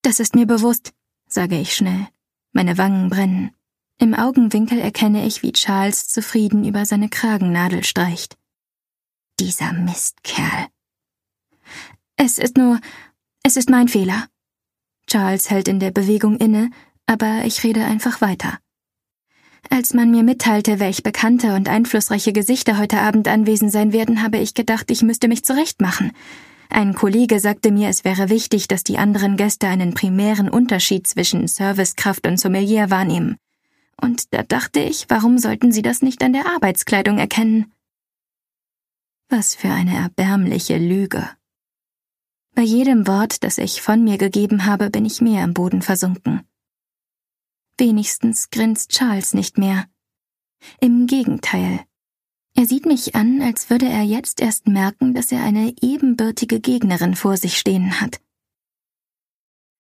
Das ist mir bewusst, sage ich schnell. Meine Wangen brennen. Im Augenwinkel erkenne ich, wie Charles zufrieden über seine Kragennadel streicht. Dieser Mistkerl. Es ist mein Fehler. Charles hält in der Bewegung inne, aber ich rede einfach weiter. Als man mir mitteilte, welch bekannte und einflussreiche Gesichter heute Abend anwesend sein werden, habe ich gedacht, ich müsste mich zurechtmachen. Ein Kollege sagte mir, es wäre wichtig, dass die anderen Gäste einen primären Unterschied zwischen Servicekraft und Sommelier wahrnehmen. Und da dachte ich, warum sollten sie das nicht an der Arbeitskleidung erkennen? Was für eine erbärmliche Lüge. Bei jedem Wort, das ich von mir gegeben habe, bin ich mehr am Boden versunken. Wenigstens grinst Charles nicht mehr. Im Gegenteil. Er sieht mich an, als würde er jetzt erst merken, dass er eine ebenbürtige Gegnerin vor sich stehen hat.